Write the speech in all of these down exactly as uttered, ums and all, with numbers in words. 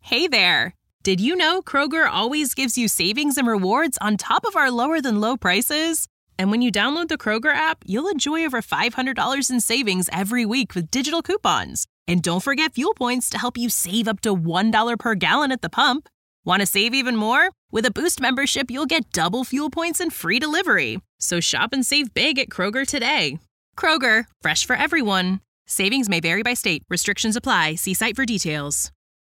Hey there! Did you know Kroger always gives you savings and rewards on top of our lower-than-low prices? And when you download the Kroger app, you'll enjoy over five hundred dollars in savings every week with digital coupons. And don't forget fuel points to help you save up to one dollar per gallon at the pump. Want to save even more? With a Boost membership, you'll get double fuel points and free delivery. So shop and save big at Kroger today. Kroger, fresh for everyone. Savings may vary by state. Restrictions apply. See site for details.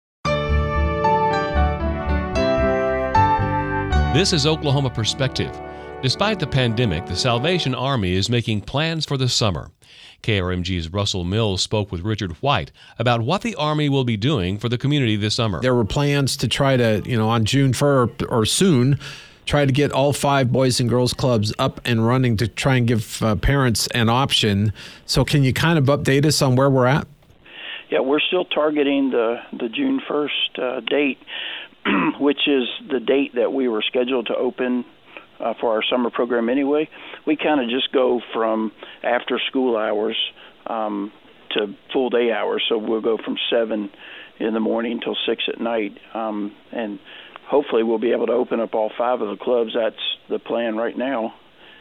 This is Oklahoma Perspective. Despite the pandemic, the Salvation Army is making plans for the summer. K R M G's Russell Mills spoke with Richard White about what the Army will be doing for the community this summer. There were plans to try to, you know, on June first or soon, try to get all five Boys and Girls Clubs up and running to try and give uh, parents an option. So can you kind of update us on where we're at? Yeah, we're still targeting the, the June first uh, date, which is the date that we were scheduled to open uh, for our summer program anyway. We kind of just go from after school hours um, to full day hours. So we'll go from seven in the morning till six at night. Um, and hopefully we'll be able to open up all five of the clubs. That's the plan right now.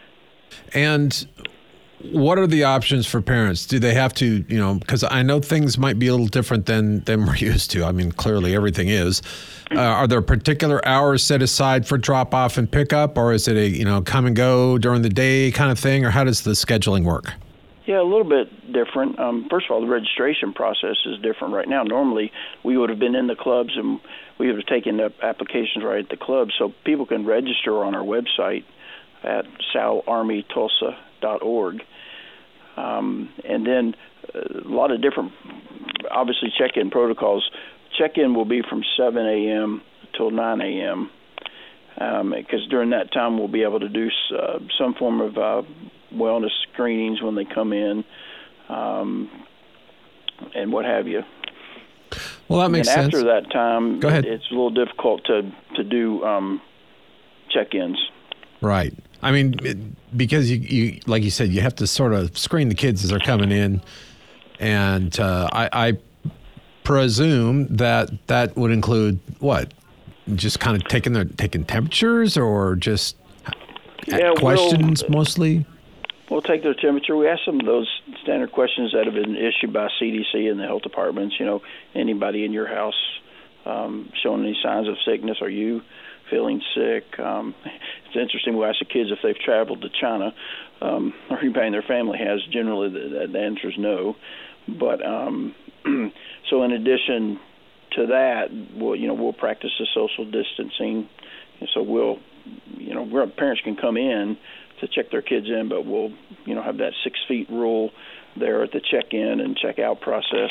And what are the options for parents? Do they have to, you know, because I know things might be a little different than, than we're used to. I mean, clearly everything is. Uh, are there particular hours set aside for drop-off and pickup, or is it a, you know, come and go during the day kind of thing, or how does the scheduling work? Yeah, a little bit different. Um, first of all, the registration process is different right now. Normally, we would have been in the clubs and we would have taken up applications right at the club, so people can register on our website at sal army tulsa dot org. Um, and then a lot of different, obviously, check-in protocols. Check-in will be from seven a.m. till nine a.m. because um, during that time we'll be able to do uh, some form of uh, wellness screenings when they come in um, and what have you. Well, that makes and sense. After that time, Go ahead. It's a little difficult to, to do um, check-ins. Right. I mean, it, because you, you, like you said, you have to sort of screen the kids as they're coming in. And uh, I, I presume that that would include what? Just kind of taking their taking temperatures, or just yeah, questions we'll, mostly? We'll take their temperature. We ask them those standard questions that have been issued by C D C and the health departments. You know, anybody in your house um, showing any signs of sickness? Are you feeling sick? Um, it's interesting. We ask the kids if they've traveled to China, um, or anybody in their family has. Generally, the, the answer is no. But um, so, in addition to that, we'll you know we'll practice the social distancing. And so we'll you know where parents can come in to check their kids in, but we'll you know have that six feet rule there at the check-in and check-out process.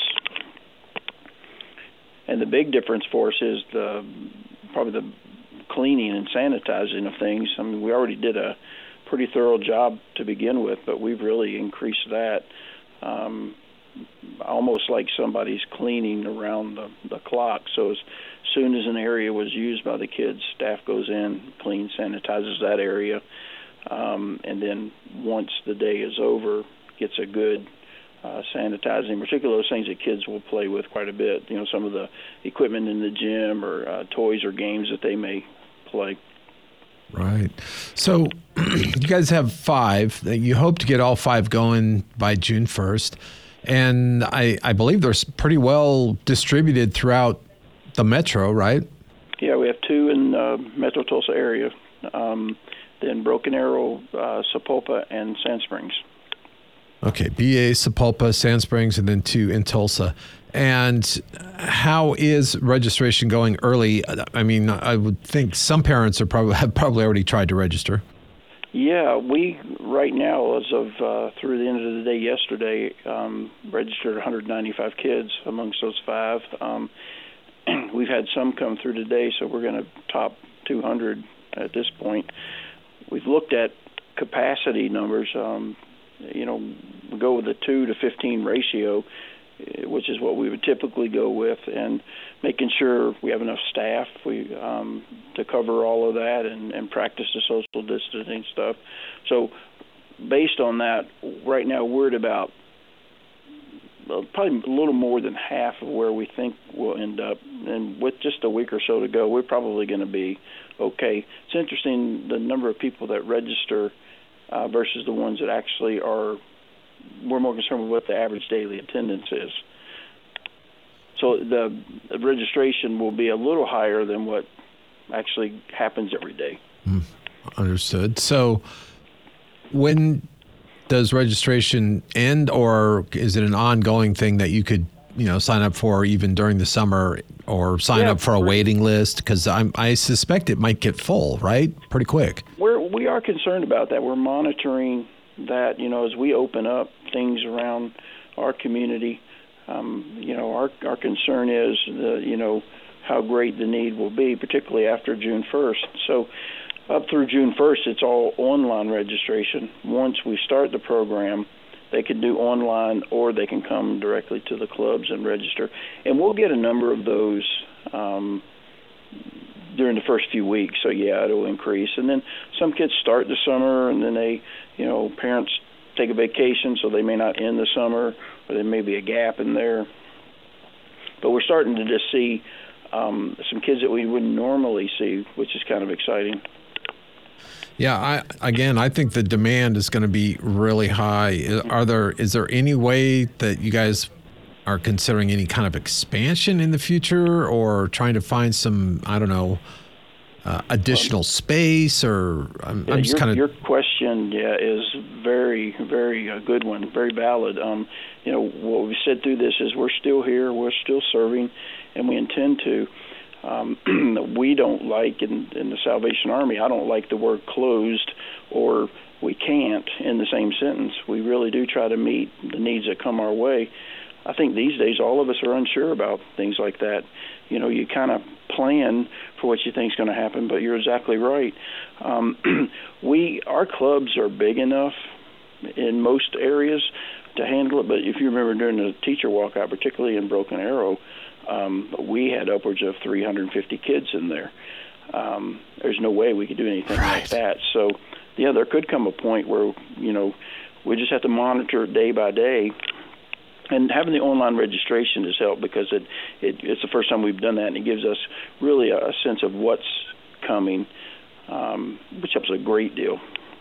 And the big difference for us is the probably the cleaning and sanitizing of things. I mean, we already did a pretty thorough job to begin with, but we've really increased that, um, almost like somebody's cleaning around the, the clock. So as soon as an area was used by the kids, staff goes in, cleans, sanitizes that area, um, and then once the day is over, gets a good uh, sanitizing, particularly those things that kids will play with quite a bit. You know, some of the equipment in the gym or uh, toys or games that they may play. Right. So you guys have five. You hope to get all five going by June first. And I, I believe they're pretty well distributed throughout the metro, right? Yeah, we have two in the uh, Metro Tulsa area, um, then Broken Arrow, uh, Sapulpa, and Sand Springs. Okay, B A, Sapulpa, Sand Springs, and then two in Tulsa. And how is registration going early? I mean, I would think some parents are probably have probably already tried to register. Yeah, we right now, as of uh, through the end of the day yesterday, um, registered one hundred ninety-five kids amongst those five. Um, we've had some come through today, so we're going to top two hundred at this point. We've looked at capacity numbers. Um, you know, we go with a two to fifteen ratio, which is what we would typically go with, and making sure we have enough staff we um, to cover all of that and, and practice the social distancing stuff. So based on that, right now we're at about probably a little more than half of where we think we'll end up. And with just a week or so to go, we're probably going to be okay. It's interesting the number of people that register uh, versus the ones that actually are. We're more concerned with what the average daily attendance is. So the, the registration will be a little higher than what actually happens every day. Mm, understood. So when does registration end, or is it an ongoing thing that you could, you know, sign up for even during the summer, or sign yeah, up for a waiting list? Because I'm I suspect it might get full, right? Pretty quick. We're we are concerned about that. We're monitoring that, you know, as we open up things around our community. Um, you know, our our concern is the, you know, how great the need will be, particularly after June first. So up through June first, it's all online registration. Once we start the program, they can do online, or they can come directly to the clubs and register. And we'll get a number of those um, during the first few weeks. So, yeah, it'll increase. And then some kids start the summer, and then they, you know, parents take a vacation, so they may not end the summer, or there may be a gap in there. But we're starting to just see um, some kids that we wouldn't normally see, which is kind of exciting. Yeah, I, again, I think the demand is going to be really high. Are there is there any way that you guys are considering any kind of expansion in the future, or trying to find some, I don't know, uh, additional um, space? Or I'm, yeah, I'm just kind of your question, yeah, is very, very a good one, very valid. Um, you know, what we said through this is we're still here, we're still serving, and we intend to. Um, we don't like, in, in the Salvation Army, I don't like the word closed or we can't in the same sentence. We really do try to meet the needs that come our way. I think these days all of us are unsure about things like that. You know, you kind of plan for what you think is going to happen, but you're exactly right. Um, we, our clubs are big enough in most areas to handle it, but if you remember during the teacher walkout, particularly in Broken Arrow, Um, we had upwards of three hundred fifty kids in there. Um, there's no way we could do anything right. like that. So, yeah, there could come a point where, you know, we just have to monitor it day by day. And having the online registration has helped because it, it it's the first time we've done that, and it gives us really a, a sense of what's coming, um, which helps a great deal.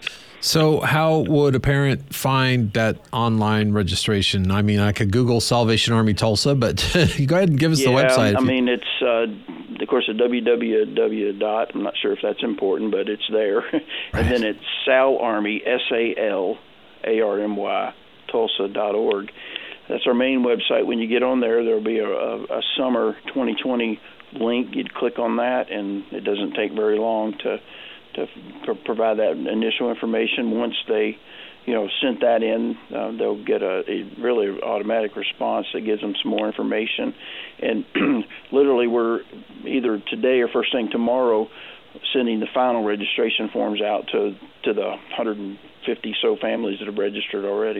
So how would a parent find that online registration? I mean, I could Google Salvation Army Tulsa, but go ahead and give us yeah, the website. I mean, it's, uh, of course, a w w w dot, I'm not sure if that's important, but it's there. Right. And then it's Sal Army, S A L A R M Y, Tulsa dot org. That's our main website. When you get on there, there will be a, a, a summer twenty twenty link. You'd click on that, and it doesn't take very long to to pr- provide that initial information. Once they, you know, sent that in, uh, they'll get a, a really automatic response that gives them some more information. And literally, we're either today or first thing tomorrow sending the final registration forms out to, to the one hundred fifty so families that have registered already.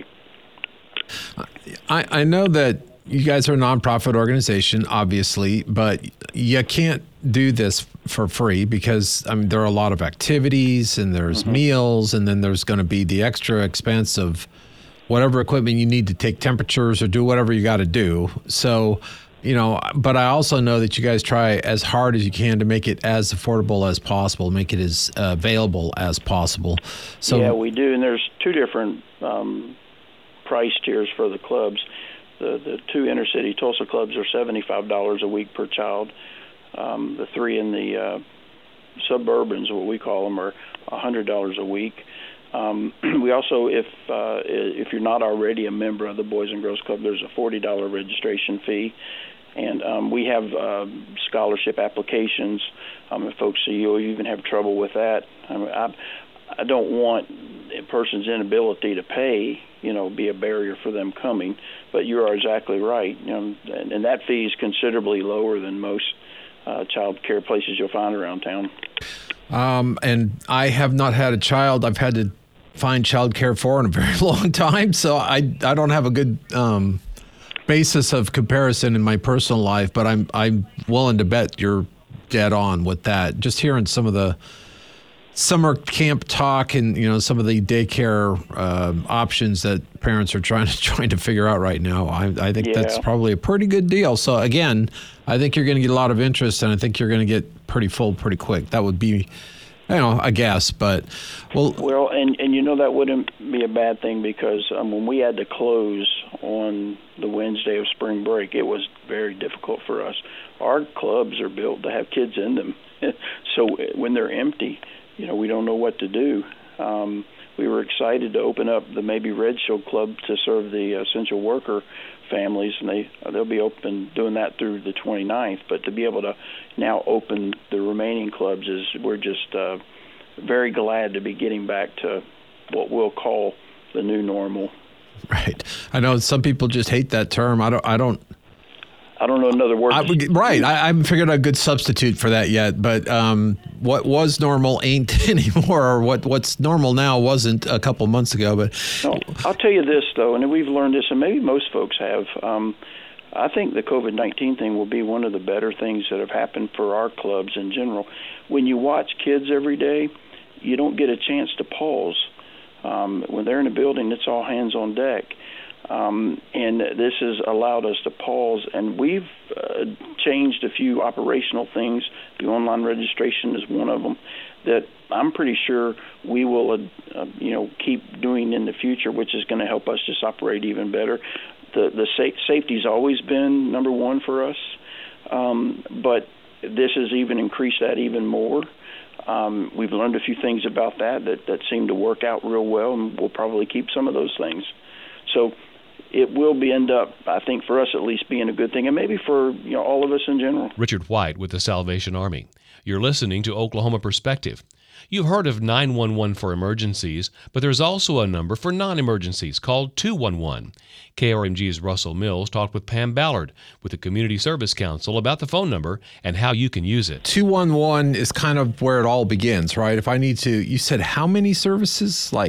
I, I know that you guys are a nonprofit organization, obviously, but you can't do this for free because, I mean, there are a lot of activities and there's mm-hmm. meals, and then there's going to be the extra expense of whatever equipment you need to take temperatures or do whatever you got to do. So, you know, but I also know that you guys try as hard as you can to make it as affordable as possible, make it as uh, available as possible. So yeah, we do, and there's two different um, price tiers for the clubs. The the two inner city Tulsa clubs are seventy-five dollars a week per child. Um, the three in the uh, suburbans, what we call them, are one hundred dollars a week. Um, we also, if uh, if you're not already a member of the Boys and Girls Club, there's a forty dollars registration fee. And um, we have uh, scholarship applications. Um, if folks see you even have trouble with that, I mean, I, I don't want a person's inability to pay, you know, be a barrier for them coming. But you are exactly right. You know, and, and that fee is considerably lower than most uh, child care places you'll find around town. Um, and I have not had a child I've had to find child care for in a very long time, so I I don't have a good um, basis of comparison in my personal life, but I'm I'm willing to bet you're dead on with that. Just hearing some of the summer camp talk and, you know, some of the daycare uh, options that parents are trying to trying to figure out right now, I, I think Yeah. that's probably a pretty good deal. So again, I think you're going to get a lot of interest, and I think you're going to get pretty full pretty quick. That would be, you know, a guess, but well, Well, and and you know that wouldn't be a bad thing, because um, when we had to close on the Wednesday of spring break, it was very difficult for us. Our clubs are built to have kids in them, so when they're empty, you know, we don't know what to do. Um, we were excited to open up the Maybe Red Shield Club to serve the essential worker families, and they they'll be open doing that through the twenty-ninth. But to be able to now open the remaining clubs is we're just uh, very glad to be getting back to what we'll call the new normal. right. I know some people just hate that term. I don't. I don't. I don't know another word. I, right. I, I haven't figured out a good substitute for that yet. But um, what was normal ain't anymore, or what what's normal now wasn't a couple months ago. But No, I'll tell you this, though, and we've learned this, and maybe most folks have. Um, I think the COVID nineteen thing will be one of the better things that have happened for our clubs in general. When you watch kids every day, you don't get a chance to pause. Um, when they're in a building, it's all hands on deck. Um, and this has allowed us to pause, and we've uh, changed a few operational things. The online registration is one of them that I'm pretty sure we will, uh, uh, you know, keep doing in the future, which is going to help us just operate even better. The the sa- safety's always been number one for us, um, but this has even increased that even more. Um, we've learned a few things about that, that that seem to work out real well, and we'll probably keep some of those things. So it will be end up, I think, for us at least, being a good thing, and maybe for, you know, all of us in general. Richard White with the Salvation Army. You're listening to Oklahoma Perspective. You've heard of nine one one for emergencies, but there's also a number for non-emergencies called two one one. K R M G's Russell Mills talked with Pam Ballard with the Community Service Council about the phone number and how you can use it. two one one is kind of where it all begins, right? If I need to, you said how many services? Like,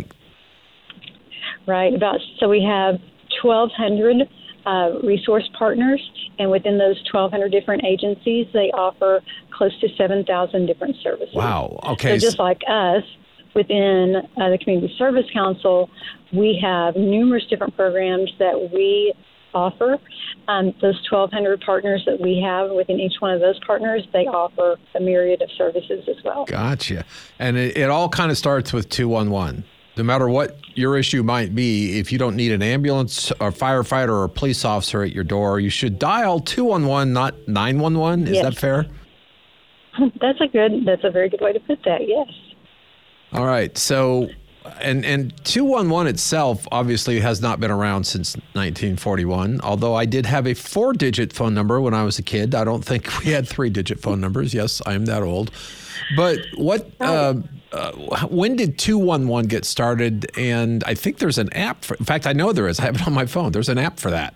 right, about so we have twelve hundred uh, resource partners, and within those twelve hundred different agencies, they offer close to seven thousand different services. wow. Okay. So just like us, within uh, the Community Service Council, we have numerous different programs that we offer. Um, those twelve hundred partners that we have, within each one of those partners, they offer a myriad of services as well. Gotcha. And it, it all kind of starts with two one one. No matter what your issue might be, if you don't need an ambulance or firefighter or a police officer at your door, you should dial two one one, not nine one one. Is Yes. that fair? That's a good, that's a very good way to put that, yes. All right. So, and and two one one itself obviously has not been around since nineteen forty-one, although I did have a four-digit phone number when I was a kid. I don't think we had three-digit phone numbers. Yes, I am that old. But what, uh, uh, when did two one one get started? And I think there's an app for, in fact, I know there is. I have it on my phone. There's an app for that.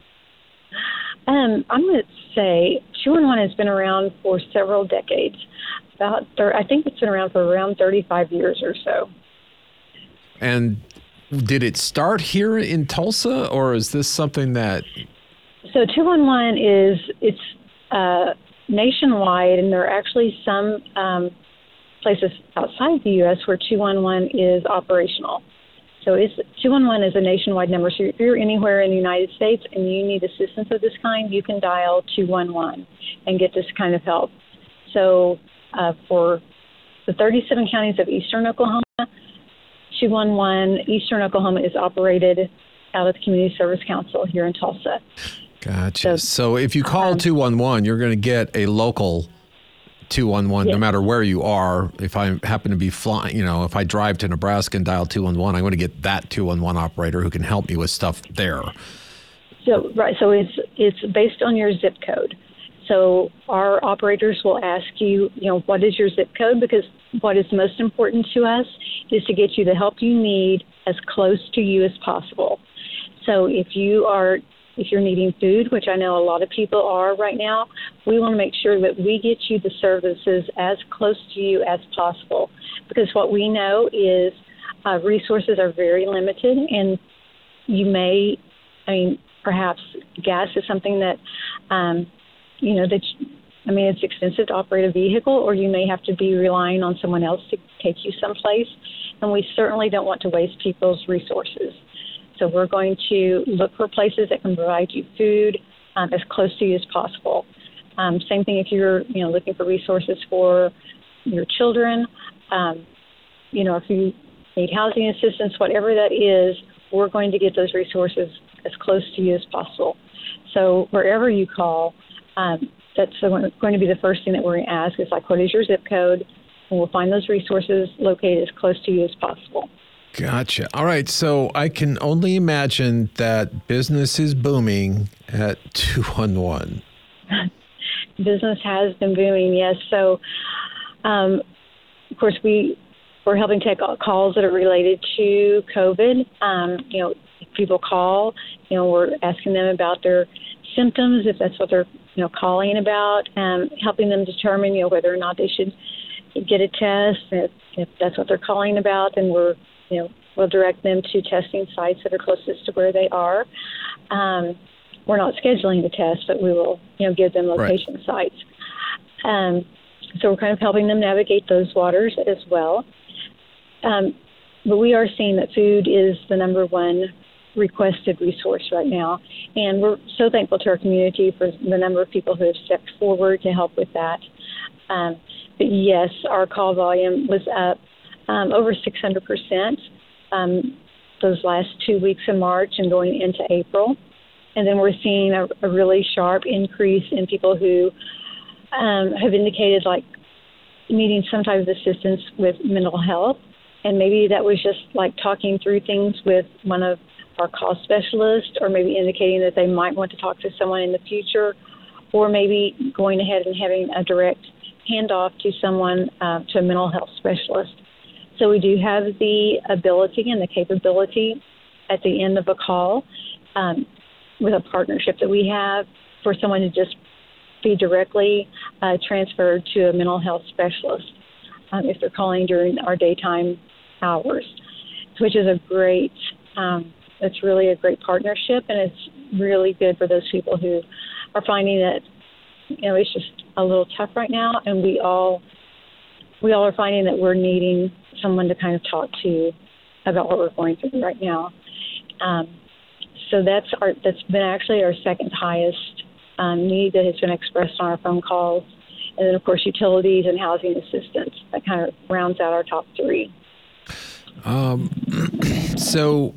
Um, I'm going to say two one one has been around for several decades. About, thir- I think it's been around for around thirty-five years or so. And did it start here in Tulsa, or is this something that... So two one one is, it's uh, nationwide, and there are actually some um, places outside the U S where two one one is operational. So it's, two one one is a nationwide number. So if you're anywhere in the United States and you need assistance of this kind, you can dial two one one and get this kind of help. So uh, for the thirty-seven counties of eastern Oklahoma, two one one Eastern Oklahoma is operated out of the Community Service Council here in Tulsa. Gotcha. So, So, if you call um, two one one, you're going to get a local two one one, Yes. no matter where you are. If I happen to be flying, you know, if I drive to Nebraska and dial two one one, I'm going to get that two one one operator who can help me with stuff there. So right, so it's it's based on your zip code. So our operators will ask you, you know, what is your zip code? Because what is most important to us is to get you the help you need as close to you as possible. So if you are, if you're needing food, which I know a lot of people are right now, we want to make sure that we get you the services as close to you as possible. Because what we know is uh, resources are very limited, and you may, I mean, perhaps gas is something that, um, you know, that I mean, it's expensive to operate a vehicle, or you may have to be relying on someone else to take you someplace. And we certainly don't want to waste people's resources. So we're going to look for places that can provide you food um, as close to you as possible. Um, same thing if you're, you know, looking for resources for your children. Um, you know, if you need housing assistance, whatever that is, we're going to get those resources as close to you as possible. So wherever you call, um, that's the, going to be the first thing that we're going to ask is like, what is your zip code? And we'll find those resources located as close to you as possible. Gotcha. All right. So I can only imagine that business is booming at two one one. Business has been booming, yes. So, um, of course, we, we're helping take calls that are related to COVID. Um, you know, if people call, you know, we're asking them about their symptoms, if that's what they're, you know, calling about, um, helping them determine, you know, whether or not they should get a test. If, if that's what they're calling about, then we're, you know, we'll direct them to testing sites that are closest to where they are. Um, we're not scheduling the test, but we will, you know, give them location right. sites. Um, so we're kind of helping them navigate those waters as well. Um, but we are seeing that food is the number one requested resource right now. And we're so thankful to our community for the number of people who have stepped forward to help with that. Um, but yes, our call volume was up um, over six hundred percent um, those last two weeks in March and going into April. And then we're seeing a, a really sharp increase in people who um, have indicated like needing some type of assistance with mental health. And maybe that was just like talking through things with one of our call specialists, or maybe indicating that they might want to talk to someone in the future, or maybe going ahead and having a direct handoff to someone, uh, to a mental health specialist. So we do have the ability and the capability at the end of a call um, with a partnership that we have for someone to just be directly uh, transferred to a mental health specialist um, if they're calling during our daytime hours, which is a great, um, it's really a great partnership, and it's really good for those people who are finding that, you know, it's just a little tough right now, and we all, we all are finding that we're needing someone to kind of talk to about what we're going through right now. Um, so that's our, that's been actually our second highest um, need that has been expressed on our phone calls. And then, of course, utilities and housing assistance. That kind of rounds out our top three. Um, so,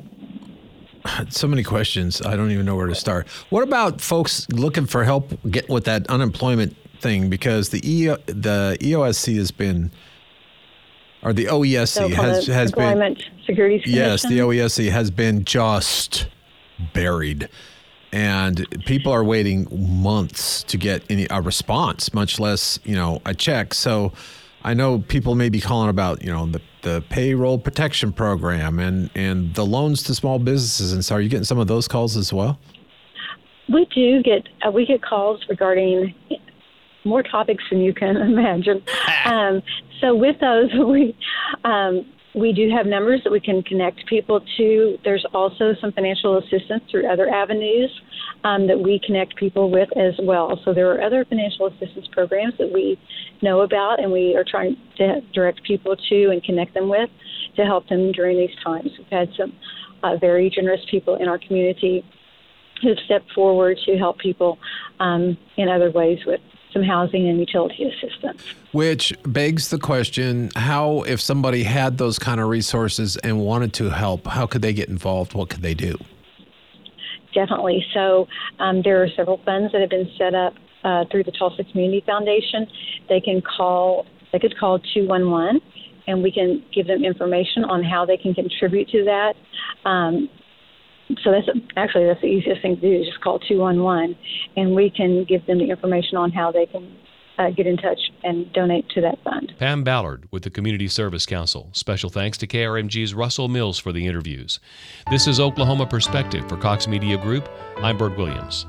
so many questions. I don't even know where to start. What about folks looking for help getting with that unemployment thing? Because the E the E O S C has been, or the O E S C so has has been. Employment Security Commission? Yes, the O E S C has been just buried. And people are waiting months to get any a response, much less, you know, a check. So I know people may be calling about, you know, the, the payroll protection program and, and the loans to small businesses. And so are you getting some of those calls as well? We do get, uh, we get calls regarding more topics than you can imagine. um, so with those, we, um, we do have numbers that we can connect people to. There's also some financial assistance through other avenues um, that we connect people with as well. So there are other financial assistance programs that we know about, and we are trying to direct people to and connect them with to help them during these times. We've had some uh, very generous people in our community who've stepped forward to help people um, in other ways with some housing and utility assistance. Which begs the question, how, if somebody had those kind of resources and wanted to help, how could they get involved? What could they do? Definitely. So um, there are several funds that have been set up uh, through the Tulsa Community Foundation. They can call, they could call two one one, and we can give them information on how they can contribute to that. Um, So that's actually that's the easiest thing to do is just call two one one, and we can give them the information on how they can uh, get in touch and donate to that fund. Pam Ballard with the Community Service Council. Special thanks to K R M G's Russell Mills for the interviews. This is Oklahoma Perspective for Cox Media Group. I'm Bert Williams.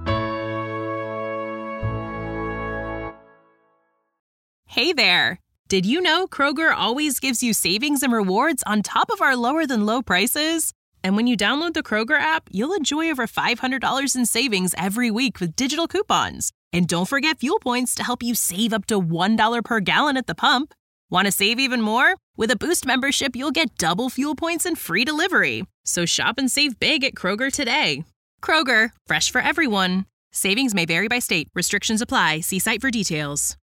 Hey there! Did you know Kroger always gives you savings and rewards on top of our lower-than-low prices? And when you download the Kroger app, you'll enjoy over five hundred dollars in savings every week with digital coupons. And don't forget fuel points to help you save up to one dollar per gallon at the pump. Want to save even more? With a Boost membership, you'll get double fuel points and free delivery. So shop and save big at Kroger today. Kroger, fresh for everyone. Savings may vary by state. Restrictions apply. See site for details.